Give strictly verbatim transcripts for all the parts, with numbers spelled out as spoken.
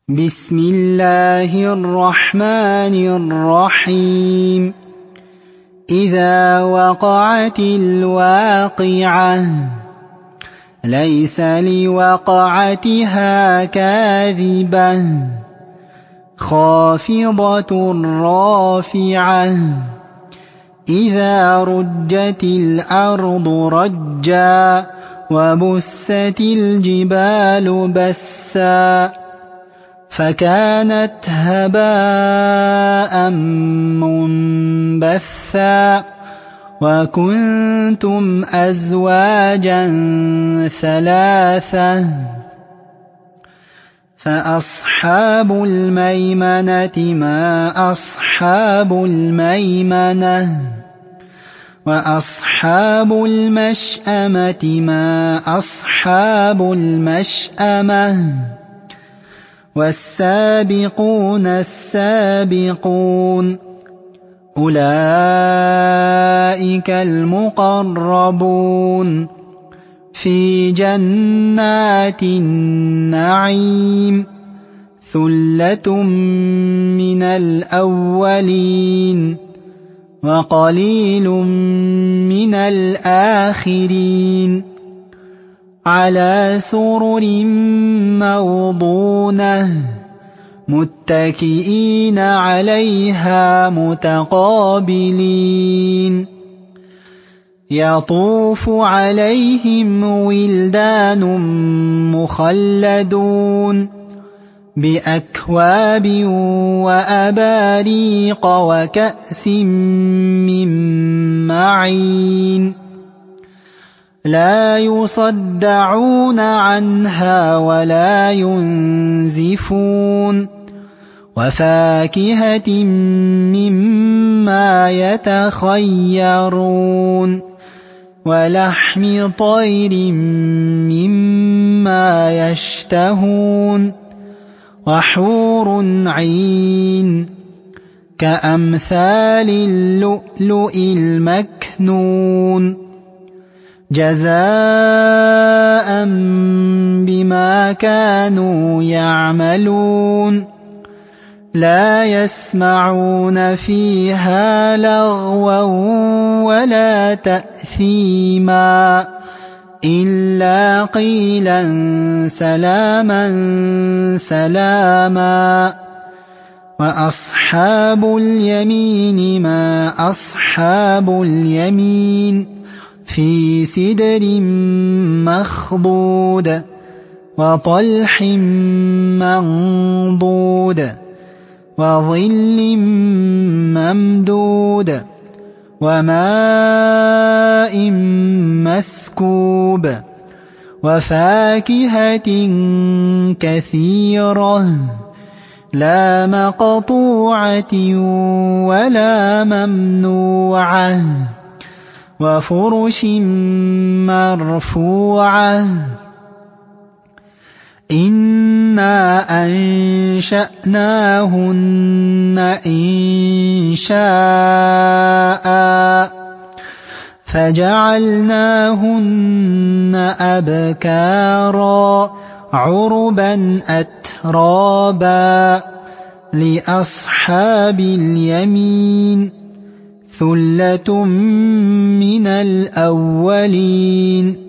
بسم الله الرحمن الرحيم إذا وقعت الواقعة ليس لوقعتها كاذبة خافضة رافعة إذا رجت الأرض رجا وبست الجبال بسا فكانت هباء منبثا وكنتم أزواجا ثلاثة فأصحاب الميمنة ما أصحاب الميمنة وأصحاب المشأمة ما أصحاب المشأمة والسابقون السابقون أولئك المقربون في جنات النعيم ثلة من الأولين وقليل من الآخرين على سرر موضونة متكئين عليها متقابلين يطوف عليهم ولدان مخلدون بأكواب وأباريق وكأس من معين لا يصدعون عنها ولا ينزفون وفاكهة مما يتخيرون ولحم طير مما يشتهون وحور عين كأمثال اللؤلؤ المكنون جزاء بما كانوا يعملون لا يسمعون فيها لغوا ولا تأثيما إلا قيلا سلاما سلاما وأصحاب اليمين ما أصحاب اليمين في سدر مخضود وطلح منضود وظل ممدود وماء مسكوب وفاكهة كثيرة لا مقطوعة ولا ممنوعة وفرش مرفوعة إنا أنشأناهن إنشاء فجعلناهن أبكارا عربا أترابا لأصحاب اليمين ثلة من الأولين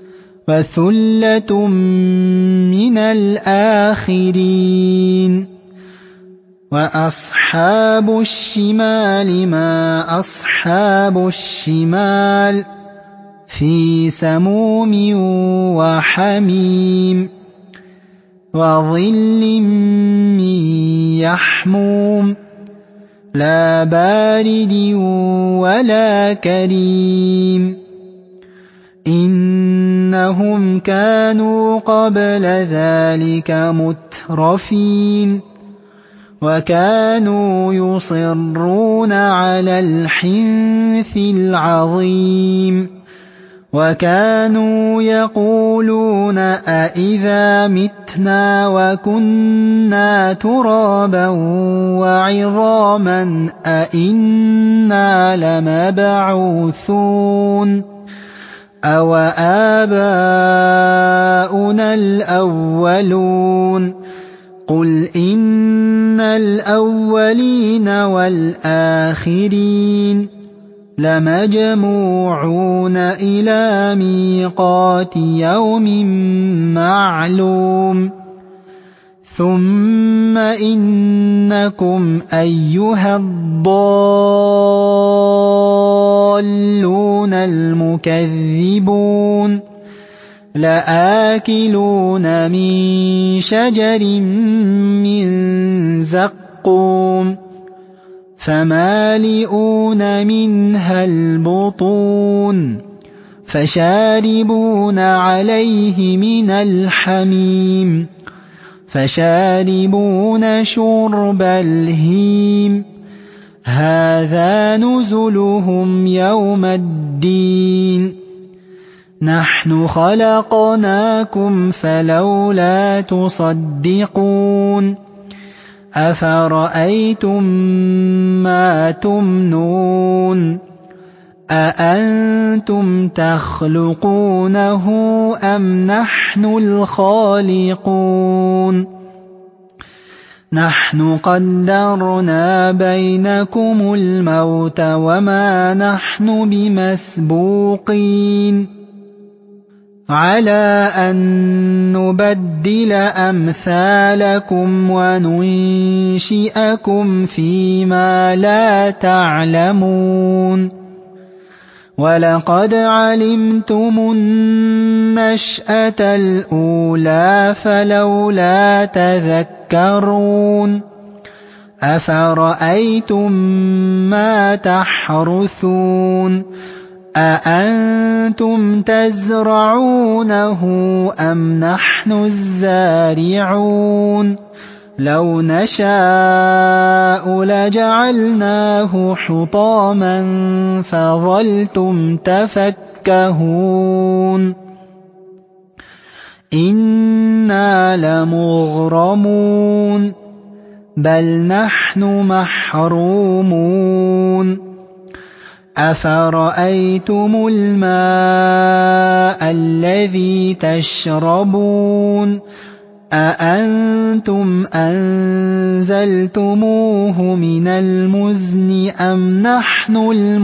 وثلة من الآخرين وأصحاب الشمال ما أصحاب الشمال في سموم وحميم وظل من يحموم لا بارد ولا كريم إنهم كانوا قبل ذلك مترفين وكانوا يصرون على الحنث العظيم وكانوا يقولون أإذا متنا وكنا ترابا وعظاما أإنا لمبعوثون أو آباؤنا الأولون قُلْ إِنَّ الْأَوَّلِينَ وَالْآخِرِينَ لَمَجْمُوعُونَ إِلَىٰ مِيقَاتِ يَوْمٍ مَّعْلُومٍ ثُمَّ إِنَّكُمْ أَيُّهَا الضَّالُّونَ الْمُكَذِّبُونَ لَآكِلُونَ مِن شَجَرٍ مِّن زَقُّومٍ فَمَالِئُونَ مِنْهَا الْبُطُونَ فَشَارِبُونَ عَلَيْهِ مِنَ الْحَمِيمِ فَشَارِبُونَ شُرْبَ الْهِيمِ هَٰذَا نُزُلُهُمْ يَوْمَ الدِّينِ نَحْنُ خَلَقْنَاكُمْ فَلَوْلَا تُصَدِّقُونَ أَفَرَأَيْتُم مَّا تُمْنُونَ أَأَنتُمْ تَخْلُقُونَهُ أَمْ نَحْنُ الْخَالِقُونَ نَحْنُ قَدَّرْنَا بَيْنَكُمُ الْمَوْتَ وَمَا نَحْنُ بِمَسْبُوقِينَ عَلَىٰ أَن نُّبَدِّلَ أَمْثَالَكُمْ وَنُنشِئَكُمْ فِيمَا لَا تَعْلَمُونَ وَلَقَدْ عَلِمْتُمُ النَّشْأَةَ الْأُولَىٰ فَلَوْلَا تَذَكَّرُونَ أَفَرَأَيْتُم مَّا تَحْرُثُونَ أَأَنتُمْ تَزْرَعُونَهُ أَمْ نَحْنُ الزَّارِعُونَ لَوْ نَشَاءُ لَجَعَلْنَاهُ حُطَامًا فَظَلْتُمْ تَفَكَّهُونَ إِنَّا لَمُغْرَمُونَ بَلْ نَحْنُ مَحْرُومُونَ أَفَرَأَيْتُمُ الْمَاءَ الَّذِي تَشْرَبُونَ أَأَنتُمْ أَنزَلْتُمُوهُ مِنَ الْمُزْنِ أَمْ نَحْنُ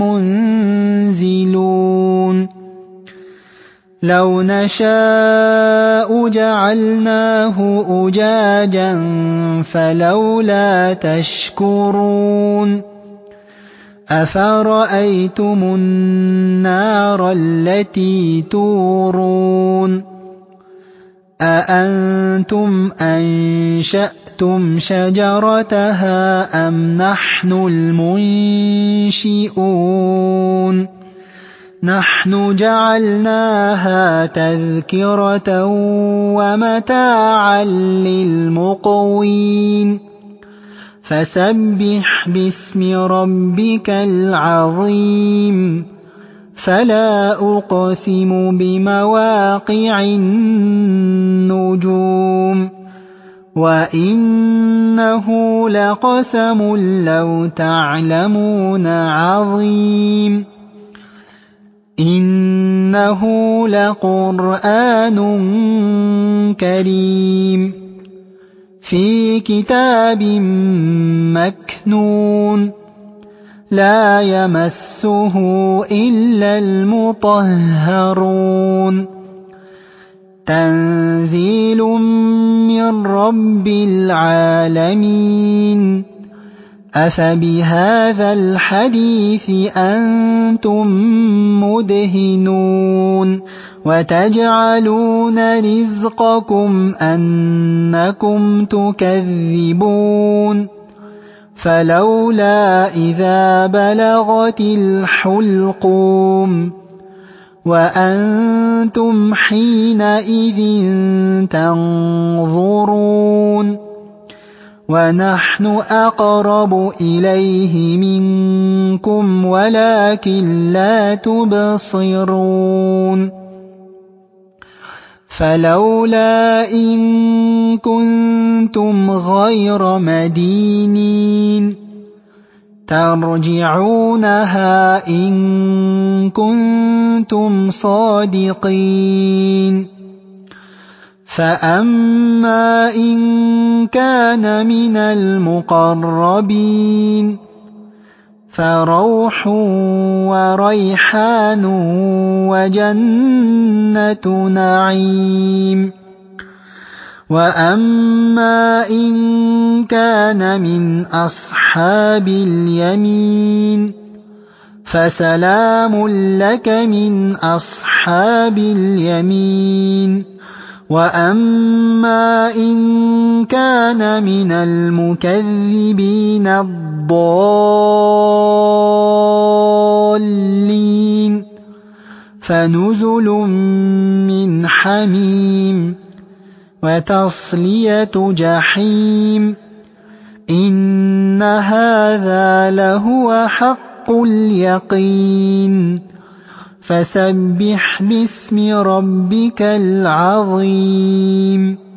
الْمُنزِلُونَ لَوْ نَشَاءُ جَعَلْنَاهُ أُجَاجًا فَلَوْلَا تَشْكُرُونَ أَفَرَأَيْتُمُ النَّارَ الَّتِي تُورُونَ أَأَنتُمْ أَنشَأْتُمْ شَجَرَتَهَا أَمْ نَحْنُ الْمُنشِئُونَ نَحْنُ جَعَلْنَاهَا تَذْكِرَةً وَمَتَاعًا لِّلْمُقْوِينَ فَسَبِّحْ بِاسْمِ رَبِّكَ الْعَظِيمِ فَلَا أُقْسِمُ بِمَوَاقِعِ النُّجُومِ وَإِنَّهُ لَقَسَمٌ لَّوْ تَعْلَمُونَ عَظِيمٌ إِنَّهُ لَقُرْآنٌ كَرِيمٌ فِي كِتَابٍ مَّكْنُونٍ لَّا يَمَسُّهُ إِلَّا الْمُطَهَّرُونَ تَنزِيلٌ مِّن رَّبِّ الْعَالَمِينَ أَفَبِهَٰذَا الْحَدِيثِ أَنتُم مُّدْهِنُونَ وَتَجْعَلُونَ رِزْقَكُمْ أَنَّكُمْ تُكَذِّبُونَ فَلَوْلَا إِذَا بَلَغَتِ الْحُلْقُومَ وَأَنتُمْ حِينَئِذٍ تَنظُرُونَ وَنَحْنُ أَقْرَبُ إِلَيْهِ مِنكُمْ وَلَٰكِن لَّا تُبْصِرُونَ فَلَوْلَا إِن كُنتُمْ غَيْرَ مَدِينِينَ تَرْجِعُونَهَا إِن كُنتُمْ صَادِقِينَ فأما إن كان من المقربين فروح وريحان وجنة نعيم وأما إن كان من أصحاب اليمين فسلام لك من أصحاب اليمين وأما إن كان من المكذبين الضالين فنزل من حميم وتصلية جحيم إن هذا لهو حق اليقين فسبح باسم ربك العظيم